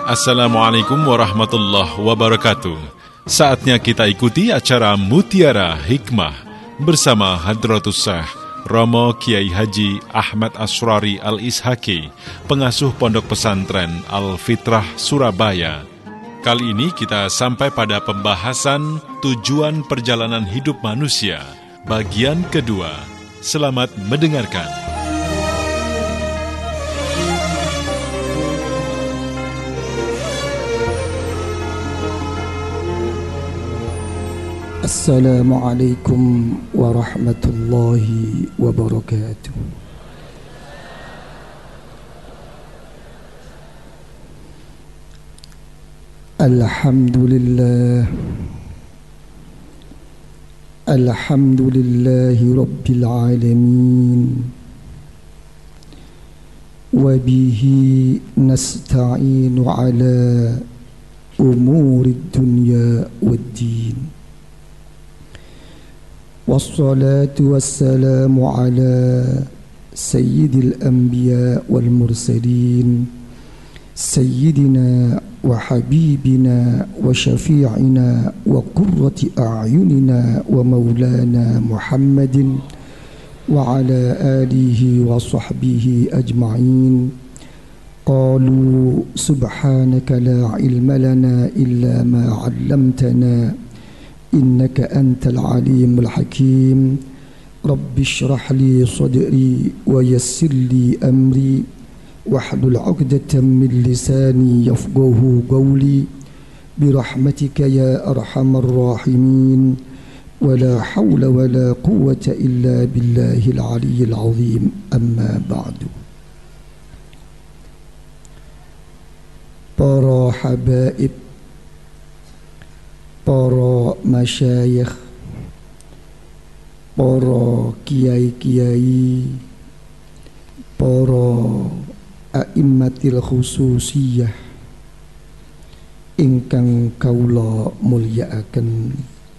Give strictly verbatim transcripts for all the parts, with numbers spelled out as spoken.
Assalamualaikum warahmatullahi wabarakatuh. Saatnya kita ikuti acara Mutiara Hikmah bersama Hadratus Syekh Romo Kiai Haji Ahmad Asrari Al-Ishaki, pengasuh Pondok Pesantren Al-Fitrah Surabaya. Kali ini kita sampai pada pembahasan tujuan perjalanan hidup manusia, bagian kedua. Selamat mendengarkan. Assalamualaikum warahmatullahi wabarakatuh. Alhamdulillah Alhamdulillahi Rabbil Alamin. Wabihi nasta'inu ala umuri dunya waddin. Wassalatu wassalamu ala sayyidil anbiya wal mursalin, sayyidina wa habibina wa syafi'ina wa qurrati a'yunina wa maulana Muhammadin wa ala alihi wa sahbihi ajma'in. Qalu subhanaka la ilma lana illa ma 'allamtana innaka antal alimul hakim. Rabbi shrah li sadri wa yassir li amri wahlul 'uqdatam min lisani yafqahu qawli birahmatika ya arhamar rahimin. Wala hawla wala quwwata illa billahil aliyyil azim. Amma ba'du. Para habaib, para masyayikh, para kiai-kiai, para a'immatil khususiyah ingkang kaula mulyakaken,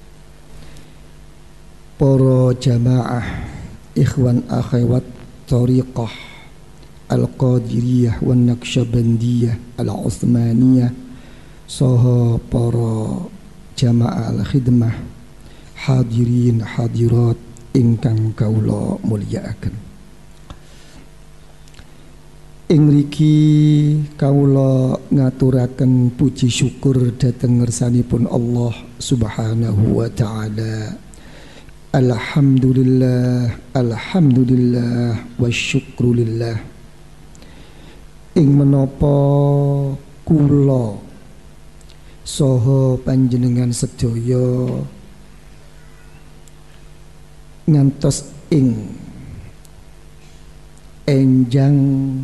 para jamaah ikhwan akhwat thariqah Al-Qadiriyah wan Naqsyabandiyah Al-Utsmaniyah, saha para jamaah al-khidmah, hadirin hadirat ingkang kaula mulyakaken. Ing mriki kaula ngaturaken puji syukur dhateng ngersanipun Allah Subhanahu wa taala. Alhamdulillah, alhamdulillah wa syukrulillah. Ing menapa kula saha panjenengan sedaya ngantos ing enjang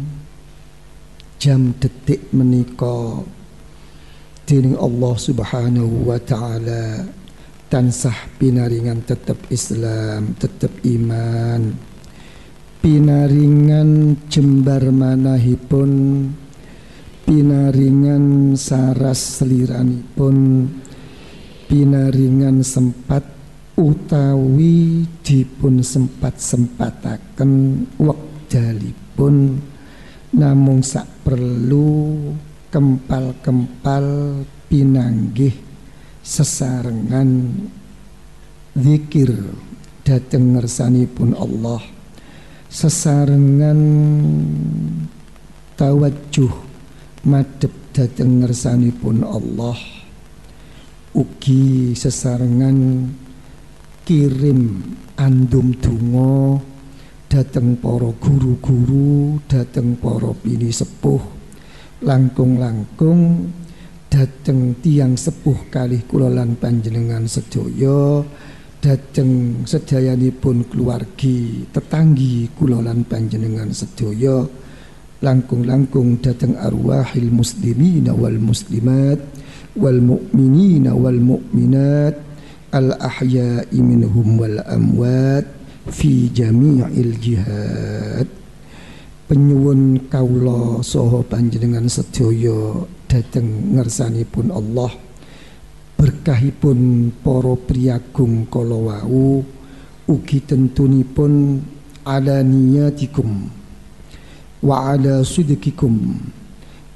jam detik menika dening Allah Subhanahu wa taala tansah pinaringan tetep Islam, tetep iman, pinaringan jembar manahipun, pinaringan saras seliranipun, pinaringan sempat utawi dipun sempat-sempataken wekdalipun, namung sak perlu kempal-kempal pinanggih sesarengan zikir dhateng ngersanipun Allah, sesarengan tawajjuh madhep dhateng ngersanipun Allah, ugi sesarengan kirim andum donga dhateng para guru-guru, dhateng para pini sepuh, langkung-langkung dhateng tiang sepuh kalih kula lan panjenengan sedaya, dhateng sedayanipun keluargi tetanggi kula lan panjenengan sedaya, langkung-langkung dhateng arwahil muslimina wal muslimat wal mu'minina wal mu'minat al ahya'i minhum wal amwat fi jami'il jihad. Penyuwun kaula saha panjenengan sedaya dhateng ngersanipun Allah, berkahipun para priyagung kala wau ugi tentunipun ala niyatikum wa ala sidqikum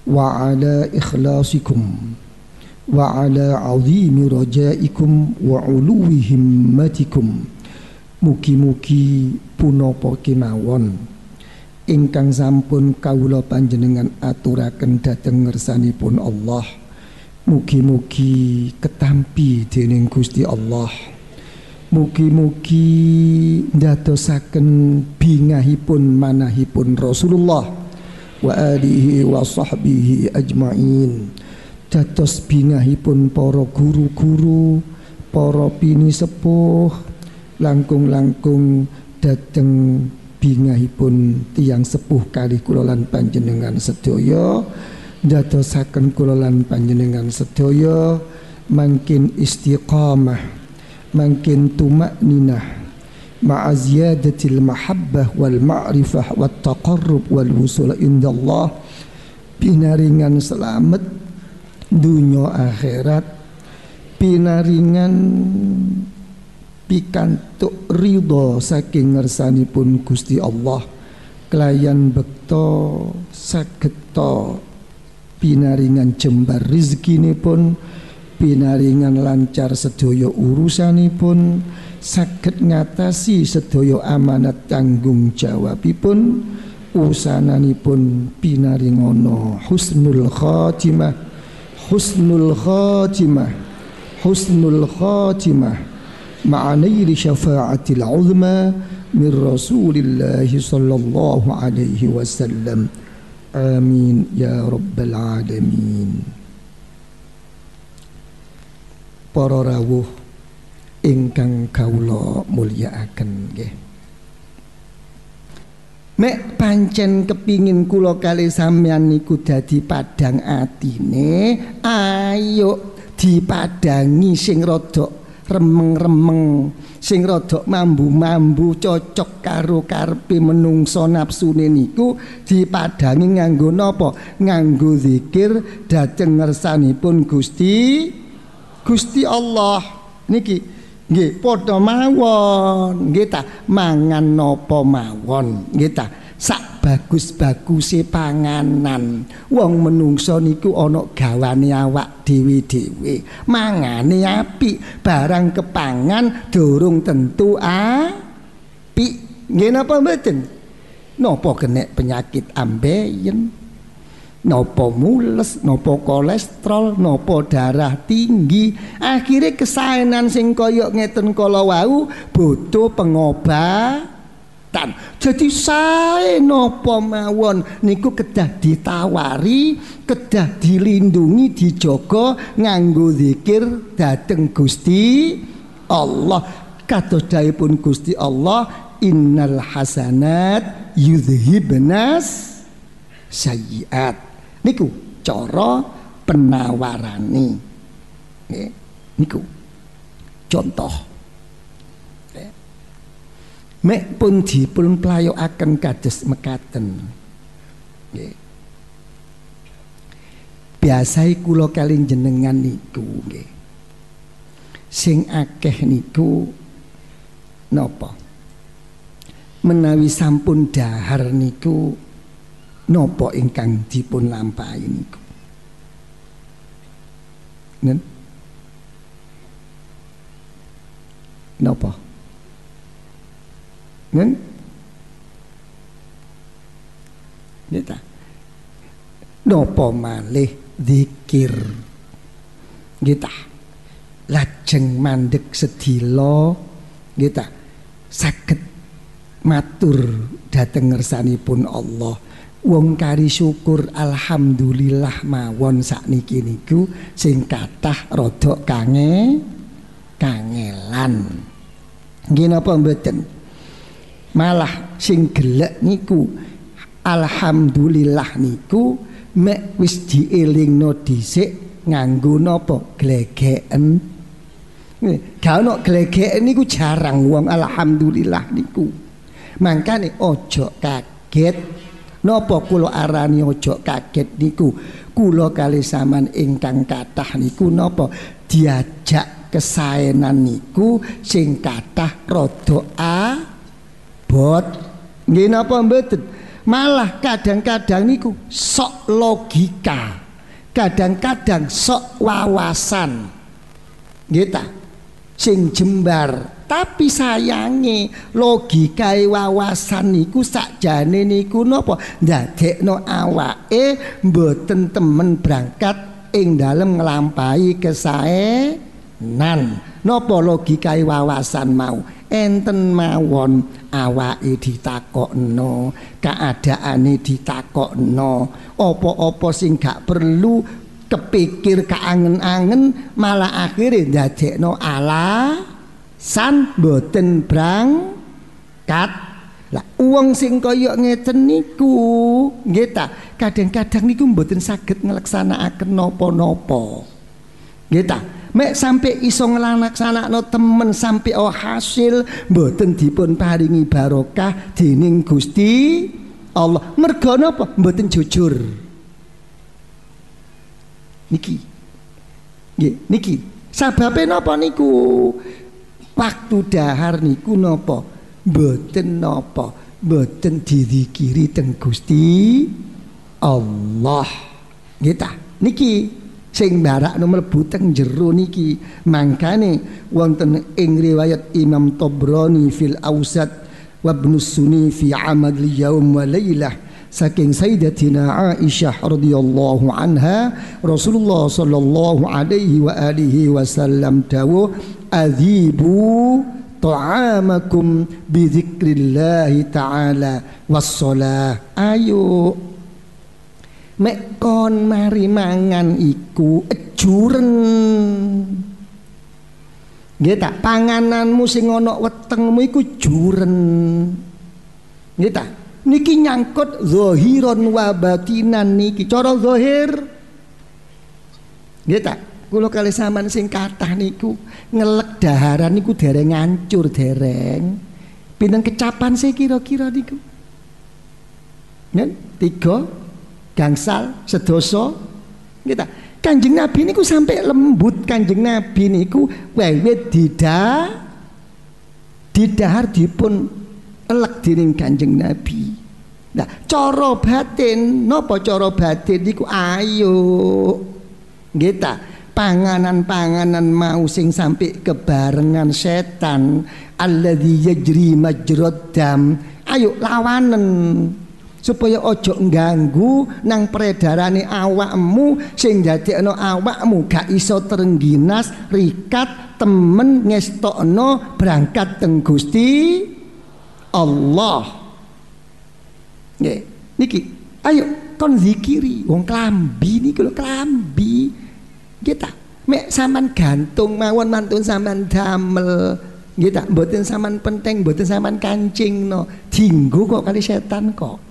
wa ala ikhlasikum wa ala azimi rajaikum wa uluwi himmatikum. Mugi-mugi punapa kemawon ingkang sampun kawula panjenengan aturaken dhateng ngersanipun Allah, mugi-mugi ketampi dening Gusti Allah. Mugi-mugi ndadosaken bingahipun manahipun Rasulullah wa alihi wa sahbihi ajmain, dados bingahipun para guru-guru, para pini sepuh, langkung-langkung dateng bingahipun tiyang sepuh kalih kula lan panjenengan sedaya, dadosaken kula lan panjenengan sedaya mangkin istiqamah, mangkin tumakninah ma'a ziyadatil mahabbah wal ma'rifah wat taqarrub wal wusul indallah, pinaringan selamat dunya akhirat, pinaringan pikantuk ridho saking ngersanipun Gusti Allah, kelayan bekto sageta pinaringan jembar rezekinipun, pinaringan lancar sedaya urusanipun, saged ngatasi sedaya amanat tanggung jawabipun, usananipun pinaringana husnul khatimah, husnul khatimah, husnul khatimah ma'anaili syafa'atil uzma min Rasulillahi sallallahu alaihi wasallam. Amin ya rabbal alamin. Para rawuh ingkang kawula mulyakaken nggih, mek pancen kepingin kula kalih sampeyan niku dadi padhang atine, ayo dipadangi sing rada remeng-remeng, sing rada mambu-mambu, cocok karo karepe menungso napsune niku dipadangi nganggo napa? Nganggo zikir dhateng ngersanipun Gusti Gusti Allah niki nggih padha mawon nggih ta, mangan napa mawon nggih ta, sak bagus-baguse panganan wong menungso niku ana gawane awak dhewe-dhewe, mangane apik, barang kepangan durung tentu apik nggih napa mboten, napa kenek penyakit ambeien, nopo mules, nopo kolesterol, nopo darah tinggi, akhirnya kesaenan sing kaya ngeten kala wau butuh pengobatan. Jadi sae nopo mawon niku kedah ditawari, kedah dilindungi, dijogo nganggo zikir dhateng Gusti Allah. Kados dawuhipun Gusti Allah, innal hasanat yudhibnas sayyiat. Niku cara penawarane nggih niku contoh nggih, mek pun dipun playokaken kados mekaten nggih. Biasae kula kalih jenengan niku nggih sing akeh niku napa, menawi sampun dahar niku nopo ingkang dipun lampahi niku? Nen? Nopo? Nen? Nita. Nopo malih zikir. Kita lajeng mandeg sedila kita saged matur dhateng ngersanipun Allah. Wong kari syukur alhamdulillah mawon sakniki niku sing kathah rada kange kangelan. Nggih napa mboten? Malah sing gelek niku alhamdulillah niku mek wis dielingno dhisik nganggo napa? Glegeken. Gak ono glegeken niku jarang wong alhamdulillah niku. Mangkane ojo kaget. Napa kula arani aja kaget niku? Kula kalih sampean ingkang kathah niku napa diajak kesaenan niku sing kathah rada abot. Nggih napa mboten? Malah kadang-kadang niku sok logika, kadang-kadang sok wawasan. Nggih ta? Sing jembar. Tapi sayange logikae wawasan niku sakjane niku napa ndadekno awake mboten temen berangkat ing dalem nglampahi kesaenan. Napa logikae wawasan mau enten mawon awake ditakokno, keadaane ditakokno, apa-apa sing gak perlu kepikir kaangen-angen malah akhire ndadekno ala san boten berangkat. Lah wong sing kaya ngeten niku nggih ta, kadang-kadang niku mboten saged nglaksanakaken napa-napa. Nggih ta, mek sampai iso nglaksanakno temen sampai oh hasil mboten dipun paringi barokah dening Gusti Allah. Merga napa? Mboten jujur. Niki. Nggih, niki. Sababe napa niku? Waktu dahar niku napa mboten napa mboten dizikiri teng Gusti Allah. Nggih ta? Niki sing barakno mlebu teng jero niki. Mangkane wonten ing riwayat Imam Tabrani fil Awsat wa Ibnu Sunni fi Amal Yaum wa Lailah saking Sayyidatina Aisyah radhiyallahu anha, Rasulullah sallallahu alaihi wa alihi wasallam dawuh adzibu ta'amakum bi dzikrillahi ta'ala wassalah. Ayo mek kon mari mangan iku ejuren. Nggih ta, pangananmu sing ana wetengmu iku juren. Nggih ta, niki nyangkut zahiron wa batinan niki cara zahir. Nggih ta, kula kalih sampean sing kathah niku ngelek daharan niku dereng ngancur dereng. Pinten kecapan sih kira-kira niku? Nen tiga gangsal sedoso. Nggih ta, Kanjeng Nabi niku sampai lembut. Kanjeng Nabi niku wiwit didah didahar dipun elek dening Kanjeng Nabi. Nah, cara batin napa cara batin niku ayo nggih ta, panganan-panganan mau sing sampai kebarengan setan alladzi yajri majrad dam, ayo lawanen supaya ojo ngganggu nang peredarane awakmu sing dadekno awakmu gak iso terengginas rikat temen ngestokno berangkat teng Gusti Allah. Nggih, niki ayo kon zikiri wong klambi niki lho, klambi nggih ta, mek sampean gantung mawon mantun sampean damel nggih ta, mboten sampean penting, mboten sampean kancingno, dienggo kok kali setan kok.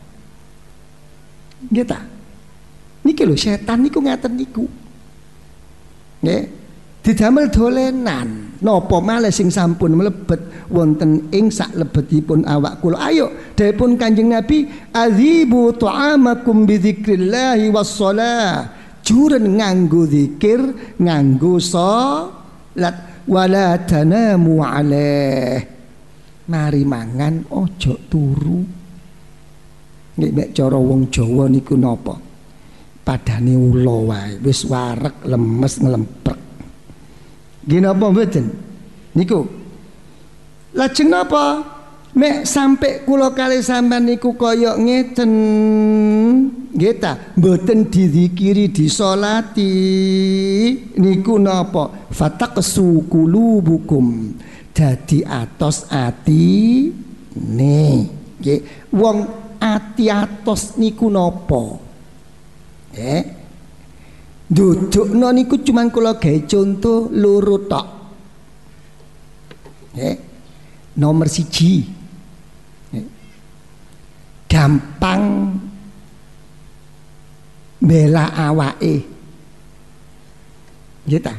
Nggih ta, niki lho setan niku ngaten niku nggih, didamel dolenan. Napa malih sing sampun mlebet wonten ing saklebetipun awak kula. Ayo dawuhipun Kanjeng Nabi adzibu ta'amakum bi dzikrillahi wassalah, juren nganggo zikir nganggo salat, wala tanamu alaih, mari mangan ojo turu. Nggih mek cara wong Jawa niku napa, padane ula wae wis wareg lemes nglempek. Nggih napa mboten niku. Lajeng napa mek sampai kula kalih sampean niku kaya ngeten nggih ta, mboten dizikiri disolati niku napa, fataqsu qulubukum, dadi atos ati ne nggih. Wong ati atos niku napa eh dudukno niku cuman kula gawe contoh loro tok. Eh, nomor siji, eh, gampang bela awake, nggih ta.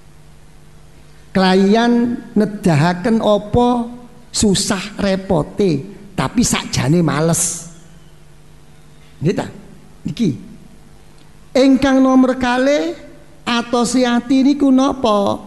Klien nedahaken apa susah repote, tapi sakjane males, nggih ta. Niki ingkang nomor kalih atos ati niku napa,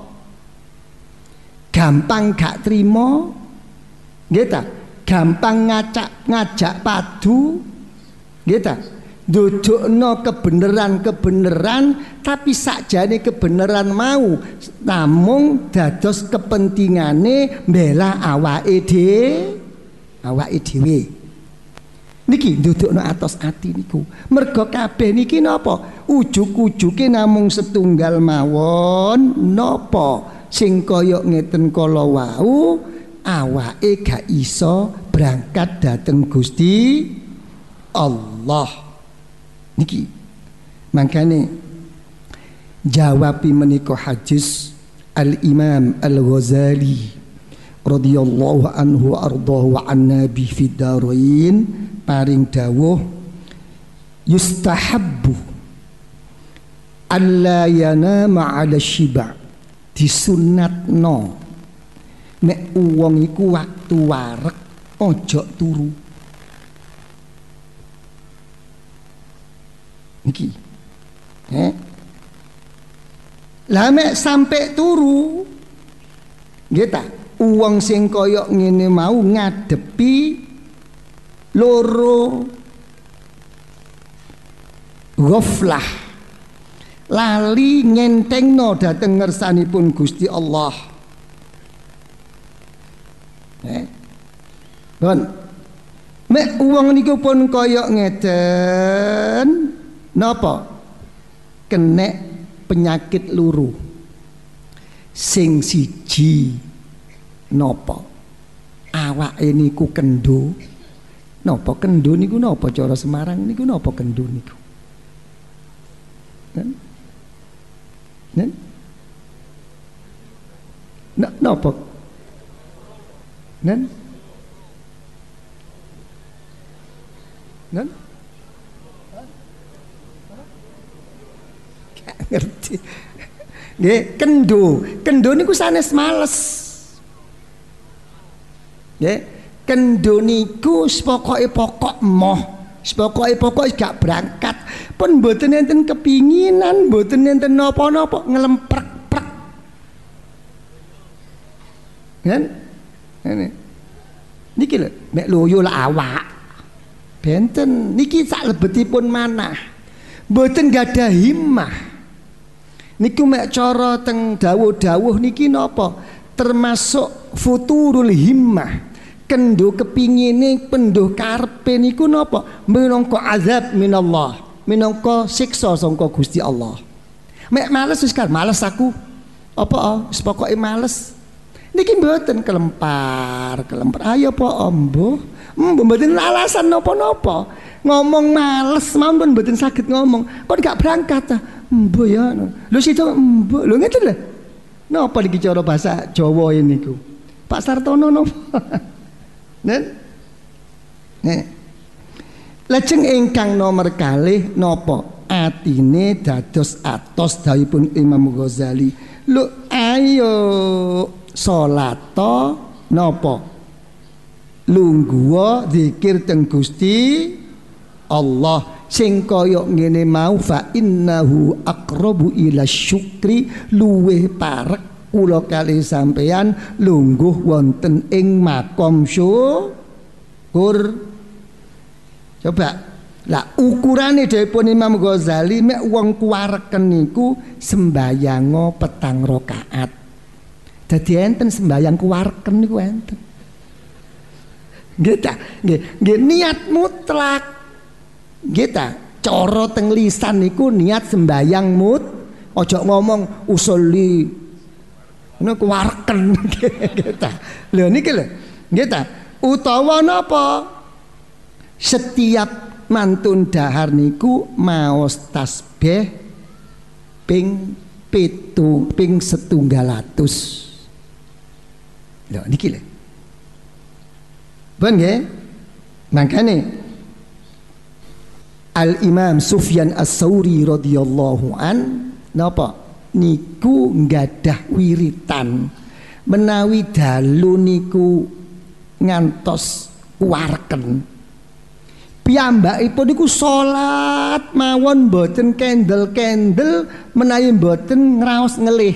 gampang gak trimo, nggih ta, gampang ngajak ngajak padu, Nggih ta? Ndudukno kebenaran-kebenaran tapi sakjane kebenaran mau namung dados kepentingane mbela awake dhewe awake dhewe niki ndudukno atos ati niku mergo kabeh niki napa ujug-ujuge namung setunggal mawon napa sing kaya ngeten kala wau awake gak iso berangkat dhateng Gusti Allah niki makane jawabi menika hadis Al-Imam Al-Ghazali radhiyallahu anhu ardahu wa annabi fid darain paring dawuh yustahabbu alla yanama 'ala shiba disunatno nek wong iku waktu wareg ojo turu niki eh lah mek sampai turu nggih ta wong sing kaya ngene mau ngadepi loro ghaflah lali ngentengno dhateng ngersanipun Gusti Allah eh bon mek wong niku pun kaya ngeten napa kenek penyakit luru sing siji napa awake niku kendo napa kendo niku napa cara Semarang niku napa kendo niku nen nen N napa nen nen ngerti nggih kendo kendo niku sanes males nggih kendo niku pokoke pokok moh pokoke pokok gak berangkat pun mboten enten kepinginan mboten enten napa-napa ngelemprek-prek kan ngene niki lho nek loyo lah awak benten niki sak lebetipun manah mboten gadah himmah niku mek cara teng dawuh-dawuh niki napa termasuk futurul himmah kendo kepingine penduh karepe niku napa minangka azab minallah minangka siksa sangka Gusti Allah mek males wis kan males aku apa wis pokoke males niki mboten kelempar kelempar ayo apa mbuh mbuh mboten alasan napa-napa ngomong males mawon mboten saged ngomong kok gak berangkat ta mbuh ya lho situ mbuh lho ngeten lho napa iki cara bahasa Jawa ini niku Pak Sartono napa nen nek lajeng ingkang nomor kalih napa atine dados atos dawuhipun Imam Ghazali lho ayo salata napa lungguh zikir teng Gusti Allah sing kaya ngene mau fa innahu aqrabu ila syukri luweh parek kula kalih sampeyan lungguh wonten ing makom syukur coba lah ukurane dipun Imam Ghazali mek wong kuwareken niku sembayango petang rakaat dadi enten sembayang kuwareken niku enten nggih ta nggih nggih niat mutlak kita cara teng lisan niku niat sembayang mut ojo ngomong usolli ngono kuwarken kita lho niki lho kita utawa napa setiap mantun dahar niku maos tasbih ping pitu ping setunggal atus lho niki lho ben nggih makane Al-Imam Sufyan As-Sauri radhiyallahu an napa niku nggadah wiritan menawi dalu niku ngantos kuwarken piyambakipun niku salat mawon mboten kendel-kendel menawi mboten ngraos ngelih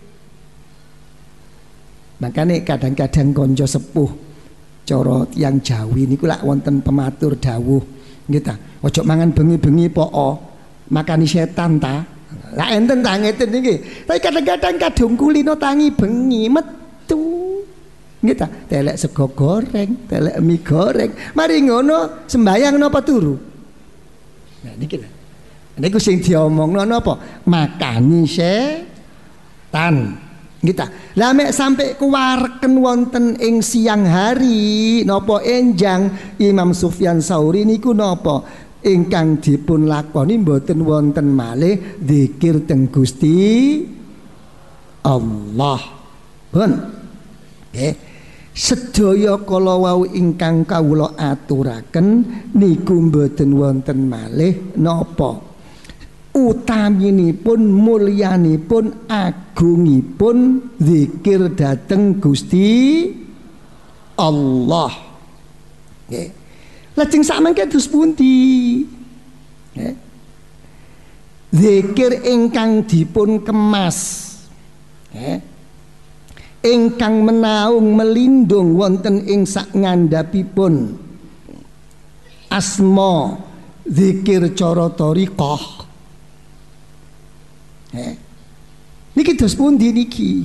makane kadang-kadang konco sepuh cara tiyang Jawi niku lak wonten pematur dawuh Nggih ta. Ojo mangan bengi-bengi poko makani setan ta. Lah enten ta ngeten iki. Tapi kadang-kadang kadung kulino tangi bengi metu. Nggih ta. Telek sego goreng, telek mie goreng. Mari ngono sembayang napa turu? Nah niki lho. Niku sing diomongno napa? Makani setan. Kita lah mek sampai kuwareken wonten ing siang hari napa enjang Imam Sufyan Tsauri niku napa ingkang dipun lakoni mboten wonten malih zikir teng Gusti Allah. Pun nggih sedaya kala wau ingkang kawula aturaken niku mboten wonten malih napa utaminipun mulyanipun agungipun zikir dhateng Gusti Allah. Nggih. Lajeng samangke dos pundi? Nggih. Zikir ingkang dipun kemas. Nggih. Ingkang menaung melindung wonten ing sak ngandhapipun asma zikir cara thariqah. Eh, niki dos pundi niki?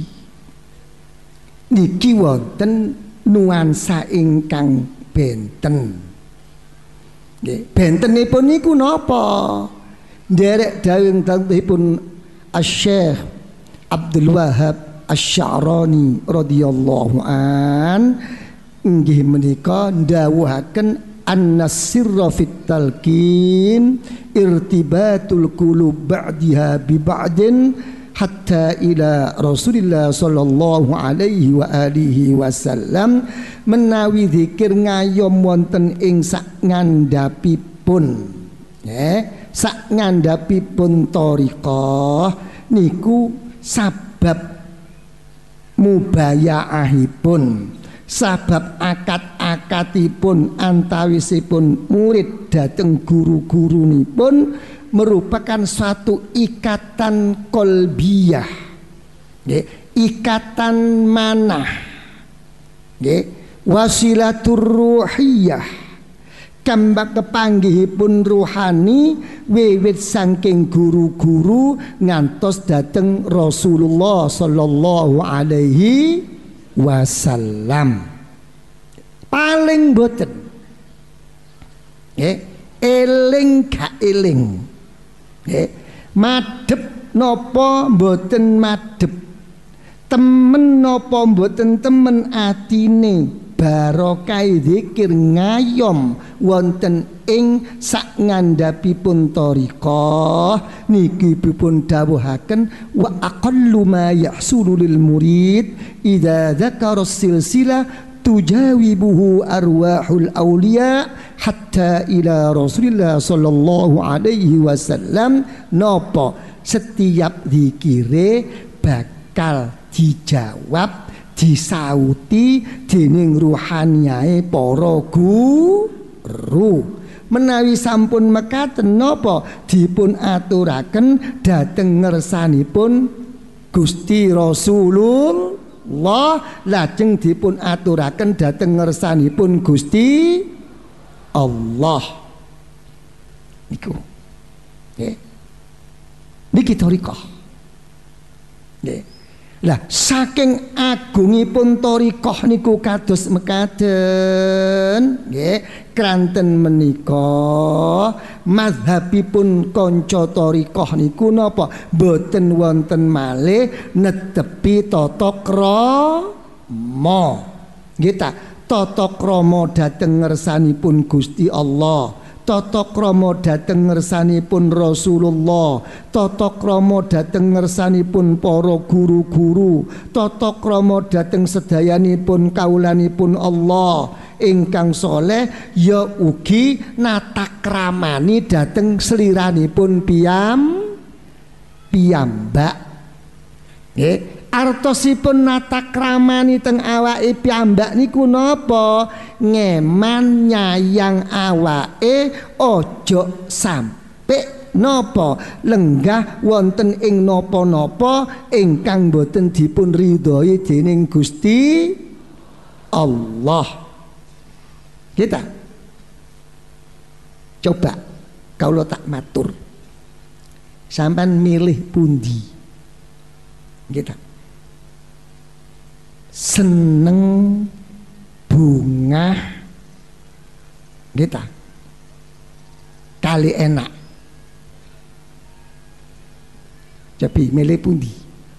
Niki wonten nuansa ingkang benten. Nggih, bentenipun niku napa? Nderek dawuhipun Asy-Syaikh Abdul Wahhab Asy-Sya'rani radhiyallahu an inggih menika ndawuhaken an-nasirra fit talqin irtibatul qulub ba'daha bi ba'din hatta ila Rasulillah sallallahu alaihi wa alihi wasallam menawi zikir ngayom wonten ing sak ngandhapipun nggih sak ngandhapipun thariqah niku sabab mubayaahipun sabab akad-akadipun antawisipun murid dhateng guru-gurunipun merupakan suatu ikatan kolbiyah, nggih, ikatan manah, nggih, wasilatur ruhiyah, kambak kepanggihipun ruhani wiwit saking guru-guru ngantos dhateng Rasulullah sallallahu alaihi wasallam. Paling boten nggih eling gak eling nggih madhep napa mboten madhep temen napa mboten temen atine barokah zikir ngayom wonten ing sak ngandhapipun thariqah niki dipun dawuhaken wa aqallu ma yahsulu lil murid idza dzakara silsilah tujawibuhu arwahul awliya hatta ila Rasulillah sallallahu alaihi wasallam napa setiap zikire bakal dijawab disauti dening ruhaniyae para guru. Menawi sampun mekaten napa dipun aturaken dhateng ngersanipun Gusti Rasulullah lajeng dipun aturaken dhateng ngersanipun Gusti Allah niku nggih niki thariqah nggih. Lah saking agungipun thariqah niku kados mekaten nggih kranten menika mazhabipun kanca thariqah niku napa boten wonten malih netepi tata krama nggih ta tata krama dhateng ngersanipun Gusti Allah, tata krama dhateng ngersanipun Rasulullah, tata krama dhateng ngersanipun para guru-guru, tata krama dhateng sedayanipun kaulanipun Allah ingkang saleh ya ugi natakramani dhateng seliranipun piyam piyambak nggih. Artosipun natakramani teng awake piyambak niku napa? Ngeman nyayang awake ojo sampe napa lenggah wonten ing napa-napa ingkang boten dipun ridhoi dening Gusti Allah. Kita Coba kalau tak matur, sampean milih pundi? Gitu. Seneng bunga gitu kali enak, jadi milih pundi?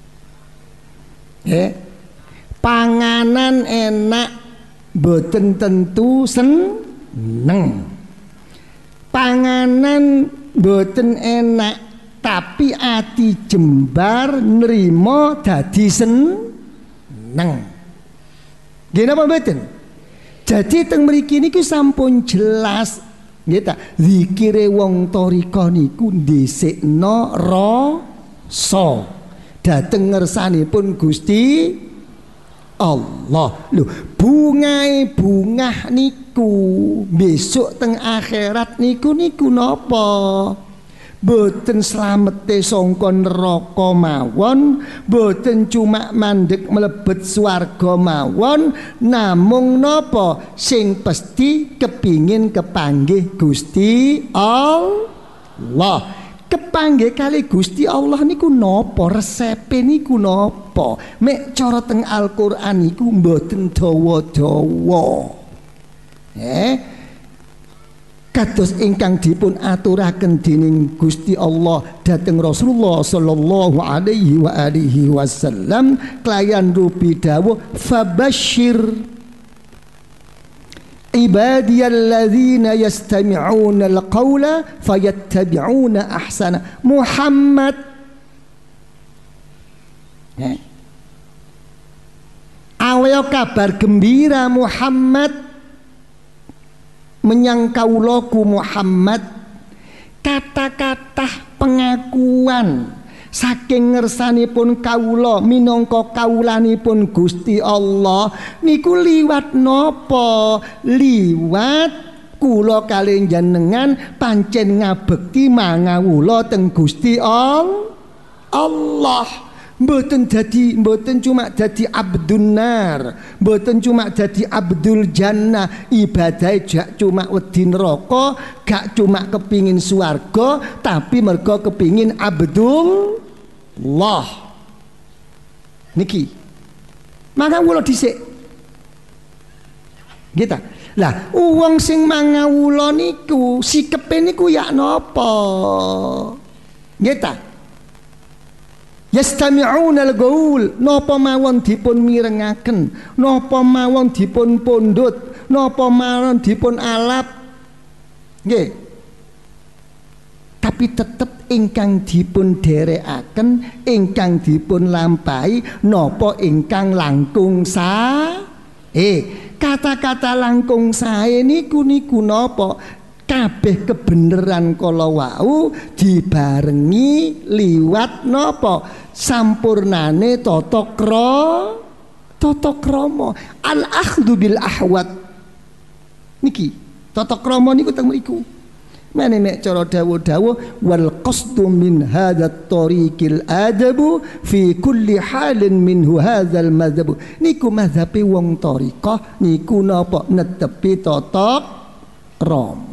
Eh, panganan enak boten tentu seneng, panganan boten enak tapi ati jembar nerimo dadi seneng. Nggih napa mboten? Jadi teng mriki niku sampun jelas nggih ta, zikire wong thariqah niku dhisikna rasa dhateng ngersanipun Gusti Allah. Lho, bungae bungah niku besok teng akhirat niku niku napa? Boten slamete sangka neraka mawon, boten cuma mandeg mlebet swarga mawon, namung napa sing pasti kepingin kepanggih Gusti Allah. Kepanggih kali Gusti Allah niku napa? Resepe niku napa? Mek cara teng Al-Qur'an niku mboten dawa-dawa. Eh kados ingkang dipun aturaken dening Gusti Allah dhateng Rasulullah sallallahu alaihi wa alihi wasallam klayan rupi dawuh fabasyir ibadiyalladzina yastami'una alqaula fayattabi'una ahsana. Muhammad eh. Aweyo kabar gembira Muhammad menyang kaulaku Muhammad, kata-kata pengakuan saking ngersanipun kaula minangka kaulanipun Gusti Allah niku liwat napa? Liwat kula kalih jenengan pancen ngabekti mangawula teng Gusti Allah. Mboten dadi, mboten cuma dadi abdun nar, mboten cuma dadi abdul jannah, ibadah jak cuma wedi neraka, gak cuma kepingin swarga, tapi mergo kepingin abdullah. Niki maka kula dhisik gitu. Lah wong sing mangawula niku sikepe niku ya napa? Gitu. Yastami'una al-qaul, napa mawon dipun mirengaken, napa mawon dipun pundhut, napa mawon dipun alap. Nggih. Tapi tetep ingkang dipun dherekaken, ingkang dipun lampahi napa ingkang langkung sae. Eh, kata-kata langkung sae niku niku napa? Kabeh kebenaran kala wau dibarengi liwat napa? Sampurnane tata krama, tata krama, al akhdhu bil ahwat. Niki tata krama niku teng mriku. Mene nek cara dawuh-dawuh wal qasdu min hadzal tariqil adabu fi kulli halin minhu hadzal madzhab. Niku mazhabe wong thariqah niku napa? Netepi tata krama.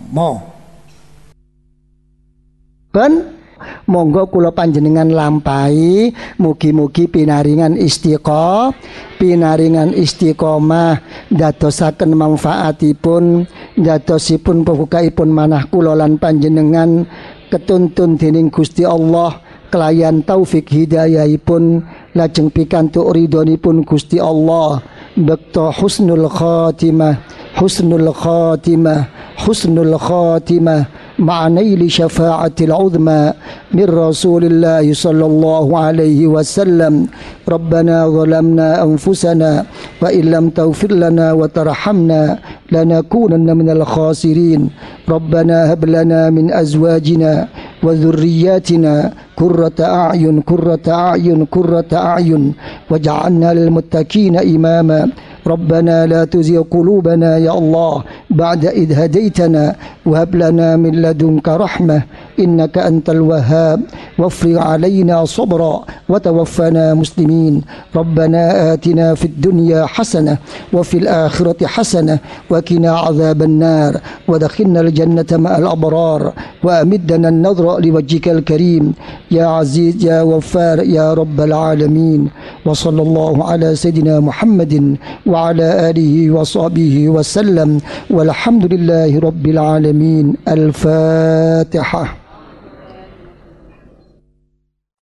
Ben monggo kula panjenengan lampahi mugi-mugi pinaringan istiqomah, pinaringan istiqomah dadosaken manfaatipun, dadosipun pembukaipun manah kula lan panjenengan ketuntun dening Gusti Allah kelayan taufik hidayahipun lajeng pikantuk ridhonipun Gusti Allah bekto husnul khatimah, husnul khatimah, husnul khatimah ma'naili syafa'atil uzma min Rasulillah sallallahu alaihi wasallam. Rabbana zalamna anfusana wa illam taghfir lana wa tarhamna lanakunanna minal khasirin. Rabbana hab lana min azwajina wa dhurriyyatina qurrata a'yun qurrata a'yun qurrata a'yun waj'alna lil muttaqina imama. ربنا لا تزغ قلوبنا يا الله بعد إذ هديتنا وهب لنا من لدنك رحمة إنك أنت الوهاب وافرغ علينا صبرا وتوفنا مسلمين. ربنا آتنا في الدنيا حسنة وفي الآخرة حسنة وقنا عذاب النار ودخلنا الجنة مع الأبرار وأمدنا النظر لوجهك الكريم يا عزيز يا غفار يا رب العالمين. وصلى الله على سيدنا محمد وعلى آله وصحبه وسلم والحمد لله رب العالمين. الفاتحة.